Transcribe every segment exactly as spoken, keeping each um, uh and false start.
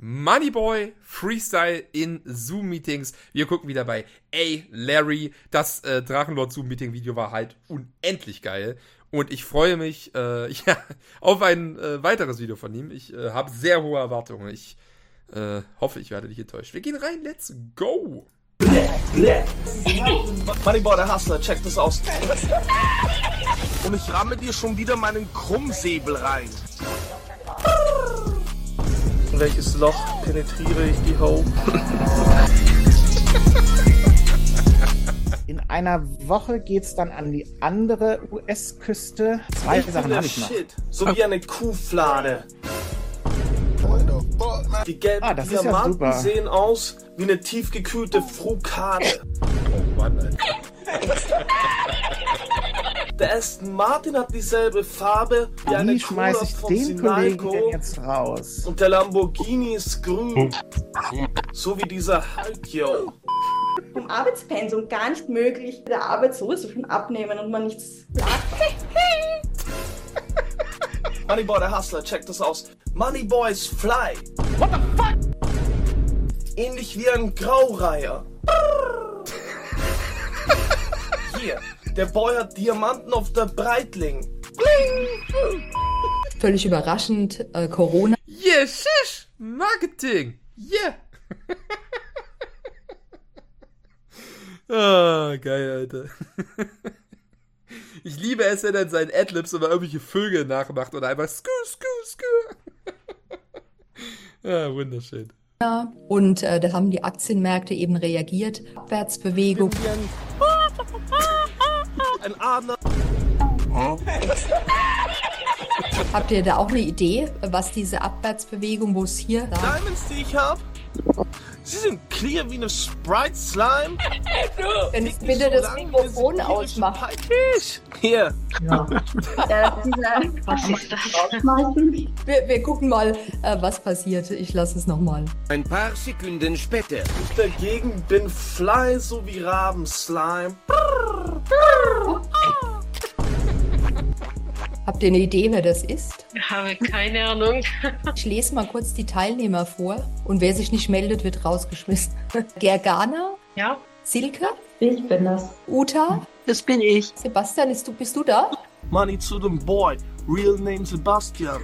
Moneyboy Freestyle in Zoom-Meetings. Wir gucken wieder bei A. Larry. Das äh, Drachenlord-Zoom-Meeting-Video war halt unendlich geil. Und ich freue mich äh, ja, auf ein äh, weiteres Video von ihm. Ich äh, habe sehr hohe Erwartungen. Ich äh, hoffe, ich werde nicht enttäuscht. Wir gehen rein. Let's go! Moneyboy, der Hustler, check das aus. Und ich ramme dir schon wieder meinen Krummsäbel rein. In welches Loch penetriere ich die Ho? In einer Woche geht's dann an die andere U S-Küste. Zwei ich Sachen habe ich noch. Shit, so wie eine Kuhflade. Die gelben ah, das Diamanten ist ja super. sehen aus wie eine tiefgekühlte Frukade. Oh Mann, Alter. Der Aston Martin hat dieselbe Farbe wie eine Wie schmeiß Cola ich von den Kollegen Sinalco. denn jetzt raus? Und der Lamborghini ist grün. So wie dieser Hulk, yo. Vom Arbeitspensum gar nicht möglich, der Arbeit sowieso schon abnehmen und man nichts sagt. Moneyboy, der Hustler, check das aus. Moneyboy ist fly. What the fuck? Ähnlich wie ein Graureiher. Hier, der Boy hat Diamanten auf der Breitling. Völlig überraschend, äh, Corona. Yeah, shish! Marketing! Yeah! Ah, geil, Alter. Ich liebe es, wenn er in seinen Adlibs immer irgendwelche Vögel nachmacht oder einfach skü, skü, skü. Ja, wunderschön. Und äh, da haben die Aktienmärkte eben reagiert. Abwärtsbewegung. Ein Adler. Habt ihr da auch eine Idee, was diese Abwärtsbewegung, wo es hier... Diamonds, die ich hab, sie sind clear wie eine Sprite Slime. Wenn ich bitte so das Mikrofon ausmache. Hier. Ja. Ja, dieser, was ist das? Wir, wir gucken mal, äh, was passiert. Ich lasse es nochmal. Ein paar Sekunden später. Ich dagegen bin fly, so wie Rabenslime. Habt ihr eine Idee, wer das ist? Ich habe keine Ahnung. Ich lese mal kurz die Teilnehmer vor. Und wer sich nicht meldet, wird rausgeschmissen. Gergana? Ja. Silke? Ich bin das. Uta? Das bin ich. Sebastian, ist du, bist du da? Money zu dem Boy. Real name Sebastian.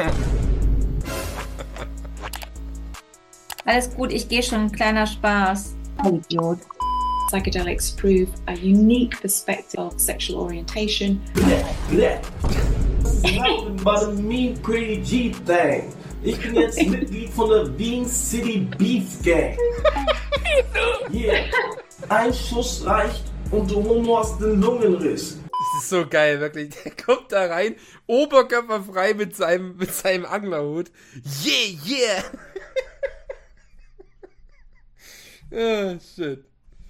Alles gut, ich gehe schon. Kleiner Spaß. Oh, Idiot. Psychedelics prove a unique perspective of sexual orientation. Nothing but a mean pretty G-Thing. Ich bin jetzt Mitglied von der Wien City Beef Gang. Yeah. Ein Schuss reicht und du Homo hast den Lungenriss. Das ist so geil, wirklich. Der kommt da rein, oberkörperfrei mit seinem, mit seinem Anglerhut. Yeah, yeah! Oh, shit.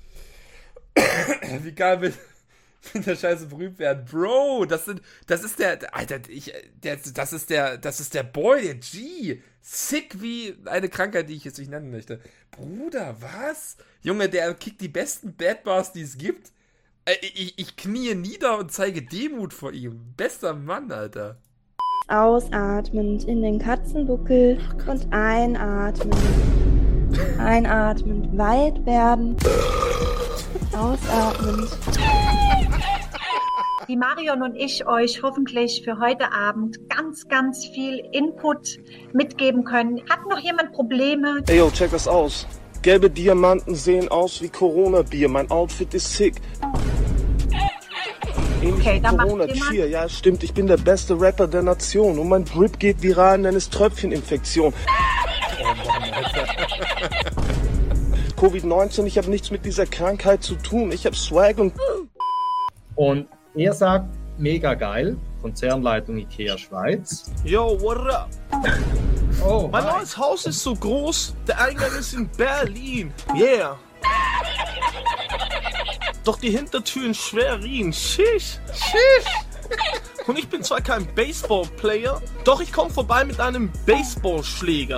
Wie geil will, will der Scheiße berühmt werden. Bro, das sind, das ist der, Alter, ich, der, das ist der, das ist der Boy, der G. Sick wie eine Krankheit, die ich jetzt nicht nennen möchte. Bruder, was? Junge, der kickt die besten Bad Bars, die es gibt. Ich, ich knie nieder und zeige Demut vor ihm. Bester Mann, Alter. Ausatmend in den Katzenbuckel und einatmend. Einatmend weit werden. Ausatmend. Die Marion und ich euch hoffentlich für heute Abend ganz, ganz viel Input mitgeben können. Hat noch jemand Probleme? Ey, yo, check das aus. Gelbe Diamanten sehen aus wie Corona-Bier. Mein Outfit ist sick. Ähnlich Okay, wie dann macht Corona-Cheer. Ja, stimmt, ich bin der beste Rapper der Nation. Und mein Drip geht viral, nenn es Tröpfcheninfektion. Oh Mann, Alter. Covid neunzehn, ich habe nichts mit dieser Krankheit zu tun. Ich habe Swag und... Und er sagt, mega geil, Konzernleitung Ikea Schweiz. Yo, what up? Oh, mein hi. neues Haus ist so groß, der Eingang ist in Berlin. Yeah. Doch die Hintertür in Schwerin. Schisch, schisch. Und ich bin zwar kein Baseball-Player, doch ich komme vorbei mit einem Baseballschläger.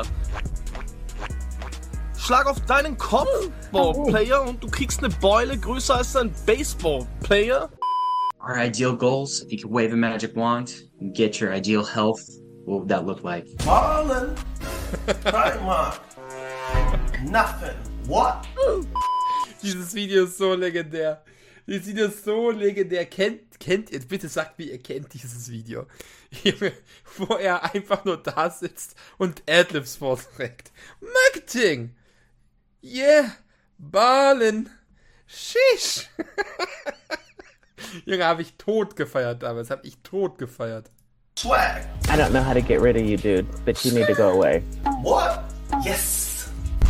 Schlag auf deinen Kopf, Ballplayer, und du kriegst eine Beule größer als ein Baseball-Player. Our ideal goals, if you could wave a magic wand and get your ideal health, what would that look like? Ballin', Hi, Mark. Nothing. What? Dieses Video ist so legendär. Dieses Video ist so legendär. Kennt, kennt ihr, bitte sagt mir, ihr kennt dieses Video. Wo er einfach nur da sitzt und Adlibs vorträgt. Marketing! Yeah! Ballen! Shish! Junge, habe ich tot gefeiert damals. Habe ich tot gefeiert. Swag. I don't know how to get rid of you, dude, but you need to go away. What? Yes!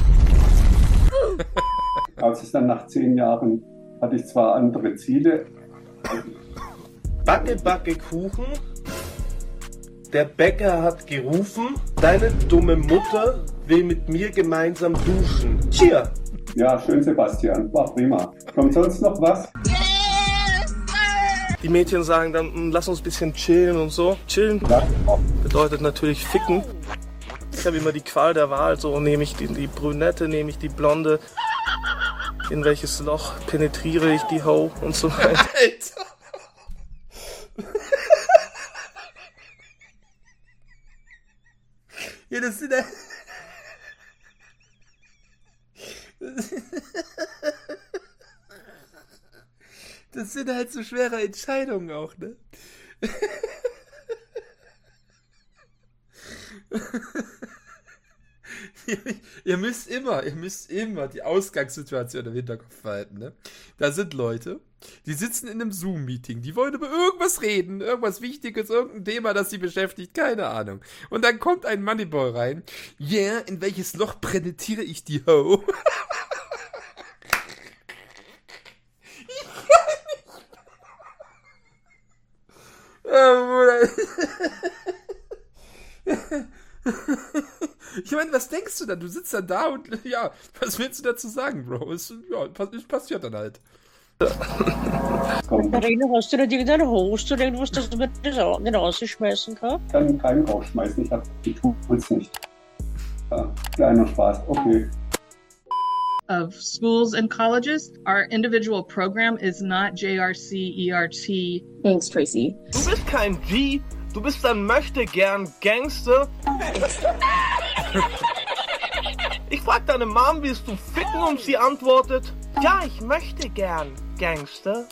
Als ich dann nach zehn Jahren hatte ich zwar andere Ziele. Backe, backe Kuchen. Der Bäcker hat gerufen, deine dumme Mutter will mit mir gemeinsam duschen. Cheer! Ja, schön, Sebastian. War prima. Kommt sonst noch was? Die Mädchen sagen dann, lass uns ein bisschen chillen und so. Chillen bedeutet natürlich ficken. Ich habe immer die Qual der Wahl. So nehme ich die, die Brünette, nehme ich die Blonde. In welches Loch penetriere ich die Ho und so weiter. Alter! Ja, das sind ja... Das sind halt so schwere Entscheidungen auch, ne? Ihr müsst immer, ihr müsst immer die Ausgangssituation im Hinterkopf behalten, ne? Da sind Leute, die sitzen in einem Zoom-Meeting, die wollen über irgendwas reden, irgendwas Wichtiges, irgendein Thema, das sie beschäftigt, keine Ahnung. Und dann kommt ein Moneyboy rein, yeah, in welches Loch penetriere ich die Ho? Ich meine, was denkst du da? Du sitzt dann da und ja, was willst du dazu sagen, Bro? Ist, ja, es passiert dann halt. Katharina, hast du da irgendeinen Host oder irgendwas, das du mit den rausschmeißen kannst? Ich kann keinen rausschmeißen, ich habe die Tools nicht. Ja, kleiner Spaß, okay. Of schools and colleges, our individual program is not J R C E R T. Thanks, Tracy. Du bist kein G, du bist ein Möchtegern-Gangster. Ich frag deine Mom, willst du ficken, und sie antwortet, ja, ich möchte gern, Gangster.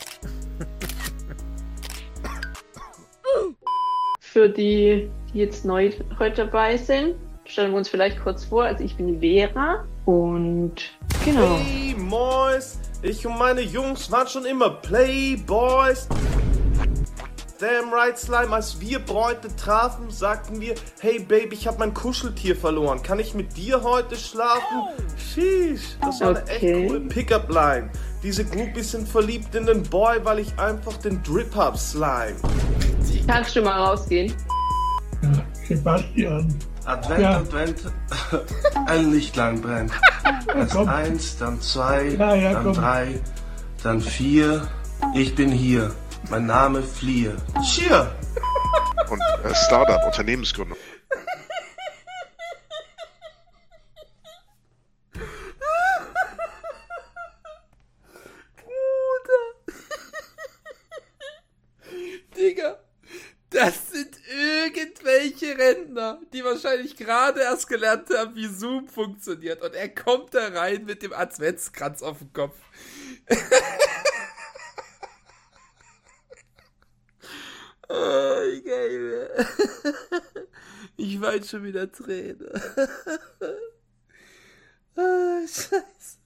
Für die, die jetzt neu heute dabei sind, stellen wir uns vielleicht kurz vor. Also ich bin Vera und genau. Hey, Mois, ich und meine Jungs waren schon immer Playboys. Damn right, Slime, als wir Bräute trafen, sagten wir, hey Baby, ich hab mein Kuscheltier verloren. Kann ich mit dir heute schlafen? Sheesh, das war eine Okay. echt coole Pickup-Line. Diese Groupies sind verliebt in den Boy, weil ich einfach den Drip hab, Slime. Kannst du mal rausgehen? Sebastian. Advent, Ja. Advent, ein Lichtlein brennt. Erst komm. eins, dann zwei, Ja, ja, dann komm. drei, dann vier. Ich bin hier. Mein Name Fliehe. Cheer! Und äh, Startup, Unternehmensgründung. Bruder. Digga, das sind irgendwelche Rentner, die wahrscheinlich gerade erst gelernt haben, wie Zoom funktioniert. Und er kommt da rein mit dem Adventskranz auf dem Kopf. Oh, geil. Ich weine schon wieder Tränen. Oh, Scheiße.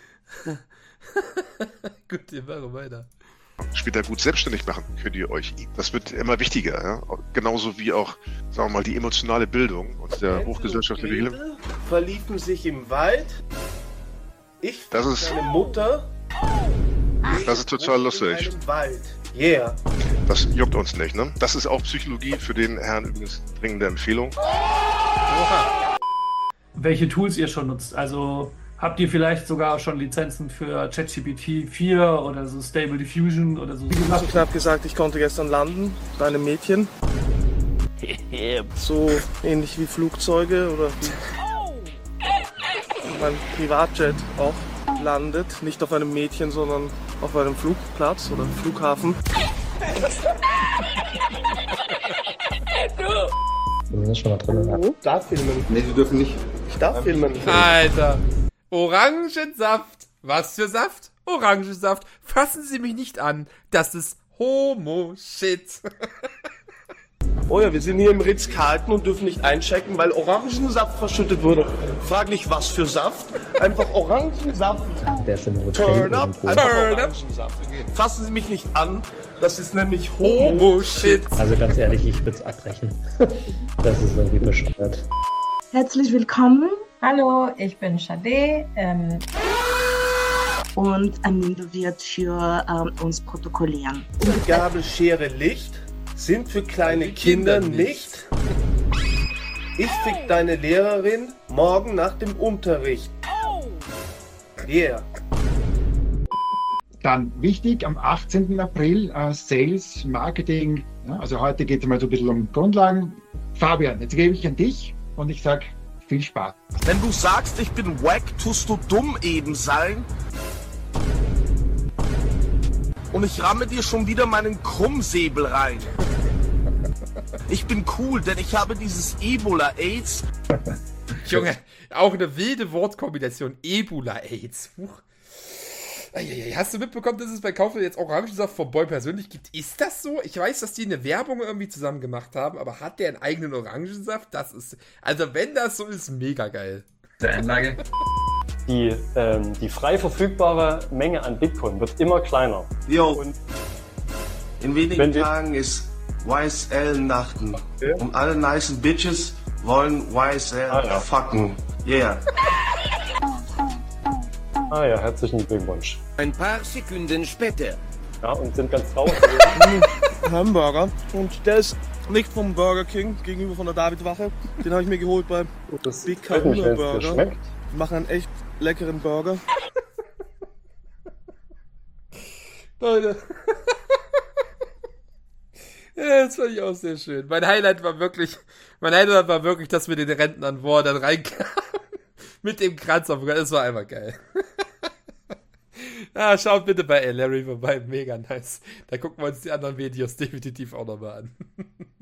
Gut, wir machen weiter. Später gut selbstständig machen könnt ihr euch. Das wird immer wichtiger. Ja? Genauso wie auch, sagen wir mal, die emotionale Bildung und der hochgesellschaftliche Bildung. Verliefen sich im Wald. Ich Das ist- meine Mutter. Das ist total in lustig. einem Wald. Yeah. Das juckt uns nicht, ne? Das ist auch Psychologie, für den Herrn übrigens dringende Empfehlung. Welche Tools ihr schon nutzt. Also habt ihr vielleicht sogar schon Lizenzen für ChatGPT vier oder so Stable Diffusion oder so? Wie gesagt, knapp gesagt, ich konnte gestern landen bei einem Mädchen. So ähnlich wie Flugzeuge oder wie mein Privatjet auch landet. Nicht auf einem Mädchen, sondern auf einem Flugplatz oder Flughafen. Das ist schon mal drin. Ja. Ich darf filmen. Nee, die dürfen nicht. Ich darf filmen. Alter. Orangensaft. Was für Saft? Orangensaft. Fassen Sie mich nicht an. Das ist Homo-Shit. Oh ja, wir sind hier im Ritz-Carlton und dürfen nicht einchecken, weil Orangensaft verschüttet wurde. Frag nicht, was für Saft. Einfach Orangensaft. Der ist im Hotel. Turn up. irgendwo. Einfach Turn up. Orangensaft. Fassen Sie mich nicht an. Das ist nämlich Homo-Shit. Also ganz ehrlich, ich würde es abbrechen. Das ist irgendwie bescheuert. Herzlich willkommen. Hallo, ich bin Shade. Ähm, Und Amanda wird für ähm, uns protokollieren. Gabel, Schere, Licht sind für kleine Kinder nicht. Ich fick deine Lehrerin morgen nach dem Unterricht. Yeah. Dann wichtig, am achtzehnten April äh, Sales, Marketing. Ja, also heute geht es mal so ein bisschen um Grundlagen. Fabian, jetzt gebe ich an dich und ich sage viel Spaß. Wenn du sagst, ich bin wack, tust du dumm eben sein. Und ich ramme dir schon wieder meinen Krummsäbel rein. Ich bin cool, denn ich habe dieses Ebola-Aids. Junge, auch eine wilde Wortkombination. Ebola-Aids. Huch. Eieiei. Hast du mitbekommen, dass es bei Kaufland jetzt Orangensaft vom Boy persönlich gibt? Ist das so? Ich weiß, dass die eine Werbung irgendwie zusammen gemacht haben, aber hat der einen eigenen Orangensaft? Das ist, also wenn das so ist, mega geil. Der Anlage. Die, ähm, die frei verfügbare Menge an Bitcoin wird immer kleiner. Jo, Und in wenigen wenn wir- Tagen ist Y S L-Nachten. Und alle nice Bitches wollen Y S L Ah, ja. fucken. Yeah. Ah ja, herzlichen Glückwunsch. Ein paar Sekunden später. Ja, und sind ganz traurig. Hamburger. Und der ist nicht vom Burger King gegenüber von der Davidwache. Den habe ich mir geholt bei Das Big freut mich, Kahuna wenn es dir Burger. schmeckt. Die machen einen echt leckeren Burger. Leute. Ja, das fand ich auch sehr schön. Mein Highlight war wirklich, mein Highlight war wirklich, dass wir den Rentnern, wo er dann reinkam, mit dem Kranz auf dem Kopf. Das war einfach geil. Ja, schaut bitte bei Larry vorbei, mega nice. Da gucken wir uns die anderen Videos definitiv auch nochmal an.